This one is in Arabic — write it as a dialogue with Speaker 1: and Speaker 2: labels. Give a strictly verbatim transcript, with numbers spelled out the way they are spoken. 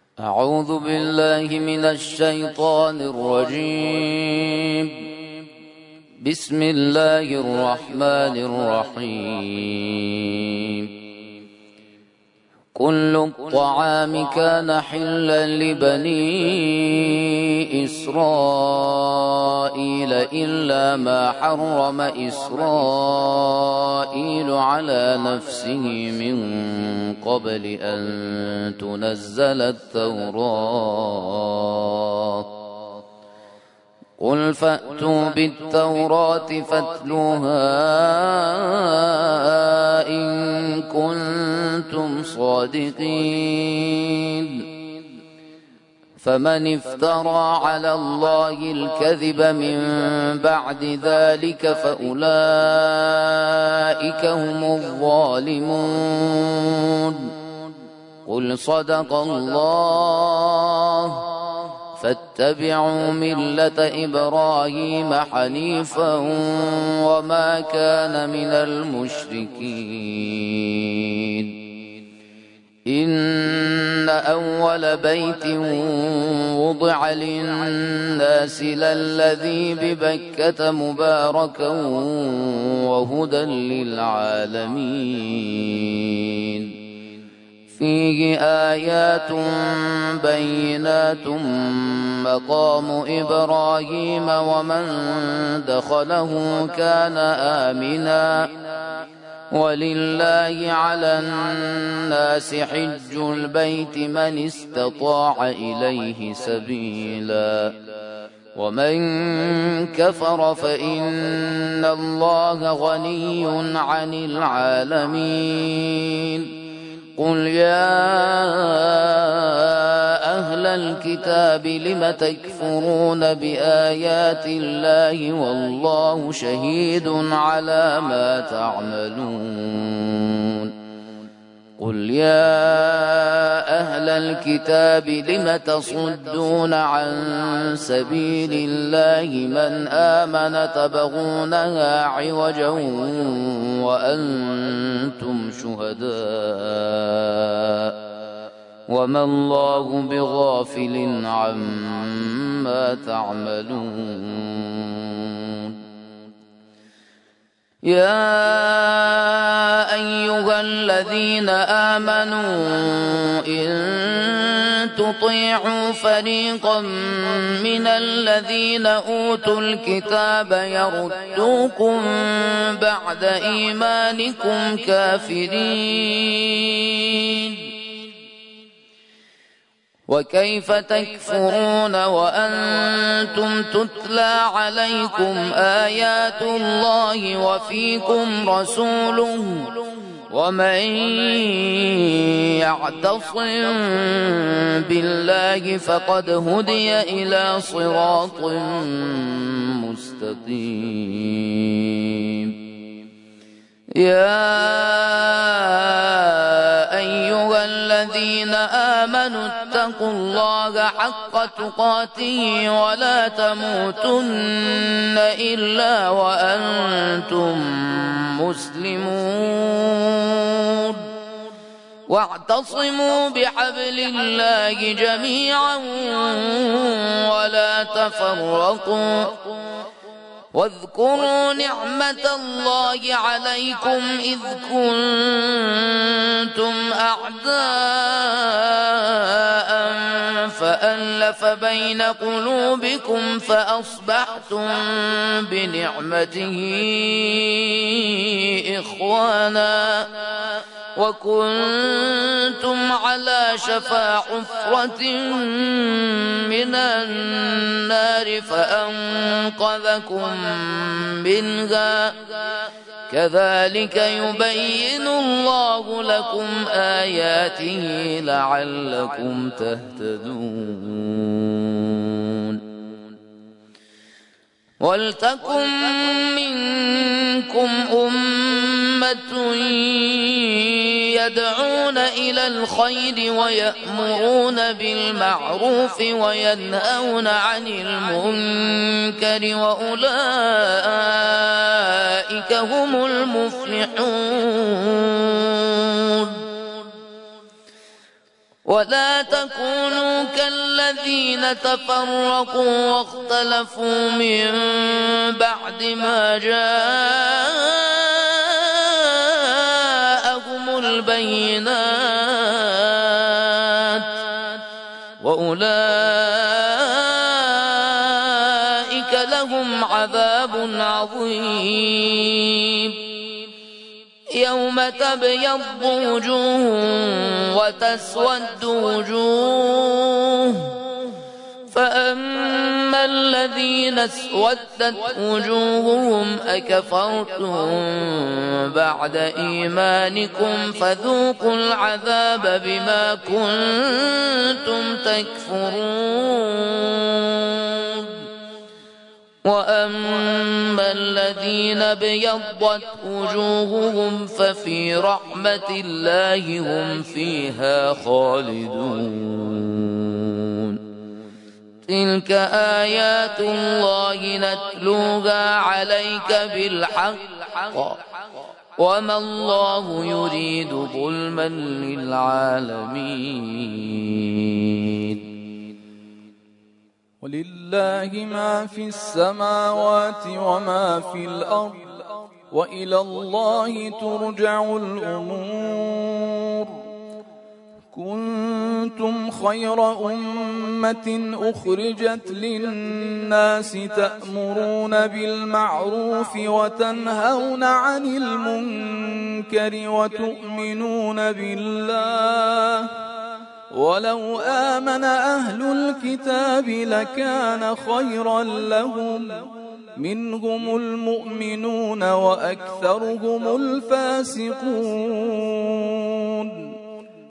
Speaker 1: أعوذ بالله من الشيطان الرجيم. بسم الله الرحمن الرحيم. كل الطعام كان حلا لبني إسرائيل إلا ما حرم إسرائيل على نفسه من قبل أن تنزل التوراة. قل فأتوا بالتوراة فاتلوها إن كنتم صادقين. فمن افترى على الله الكذب من بعد ذلك فأولئك هم الظالمون. قل صدق الله فاتبعوا ملة إبراهيم حنيفا وما كان من المشركين. إن أول بيت وضع للناس للذي ببكة مباركا وهدى للعالمين. فيه آيات بينات مقام إبراهيم ومن دخله كان آمنا ولله على الناس حج البيت من استطاع إليه سبيلا ومن كفر فإن الله غني عن العالمين. قل يا أهل الكتاب لم تكفرون بآيات الله والله شهيد على ما تعملون. قل يا أهل الكتاب لم تصدون عن سبيل الله من آمن تبغونها عوجا وأنتم شهداء وما الله بغافل عما تعملون. يا أيها الذين آمنوا إن تطيعوا فريقا من الذين أوتوا الكتاب يردوكم بعد إيمانكم كافرين. وكيف تكفرون وأنتم تتلى عليكم آيات الله وفيكم رسوله ومن يعتصم بالله فقد هدي إلى صراط مستقيم. يا أيها الذين آمنوا اتقوا الله حق تقاته ولا تموتن إلا وأنتم مسلمون. واعتصموا بحبل الله جميعا ولا تفرقوا. واذكروا نعمة الله عليكم إذ كنتم أعداء فألف بين قلوبكم فأصبحتم بنعمته إخوانا وكنتم على شفا حفرة من النار فأنقذكم منها. كذلك يبين الله لكم آياته لعلكم تهتدون. ولتكن منكم أمة يدعون إلى الخير ويأمرون بالمعروف وينهون عن المنكر وأولئك هم المفلحون. ولا تكونوا كالذين تفرقوا واختلفوا من بعد ما جاءهم البينات وأولئك لهم عذاب عظيم يوم تبيض وجوه وتسود وجوه فأما الذين اسودت وجوههم أكفرتم بعد إيمانكم فذوقوا العذاب بما كنتم تكفرون وأما الذين ابيضت وجوههم ففي رحمة الله هم فيها خالدون تلك آيات الله نتلوها عليك بالحق وما الله يريد ظلما للعالمين
Speaker 2: ولله ما في السماوات وما في الأرض وإلى الله ترجع الأمور كنتم خير أمة أخرجت للناس تأمرون بالمعروف وتنهون عن المنكر وتؤمنون بالله ولو آمن أهل الكتاب لكان خيرا لهم منهم المؤمنون وأكثرهم الفاسقون